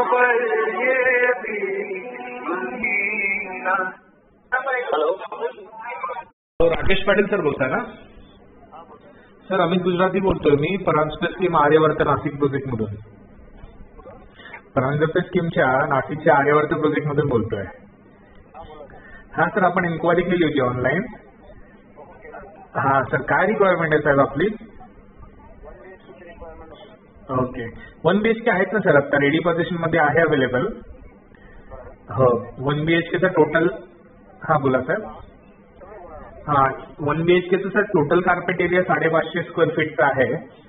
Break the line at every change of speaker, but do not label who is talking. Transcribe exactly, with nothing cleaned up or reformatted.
Hello,
Rakesh Patil sir बोलताय ना? Sir Amit Gujarati बोलतोय मी, परांजपे स्कीम आर्यवर्त नाशिक प्रोजेक्ट मधून. परांजपे स्कीमच्या नाशिकच्या आर्यवर्त प्रोजेक्ट मधून बोलतोय. हा सर, आपण इन्क्वायरी केली होती ऑनलाईन. हा सर, काय रिक्वायरमेंट आहे साहेब आपली? ओके, वन बीएचके आहेत ना सर? आता रेडी पोझिशन मध्ये आहे अवेलेबल. हो, वन बीएचकेचं टोटल. हा बोला सर. हा, वन बीएचकेचं सर टोटल कार्पेट एरिया साडेपाचशे स्क्वेअर फीटचा आहे.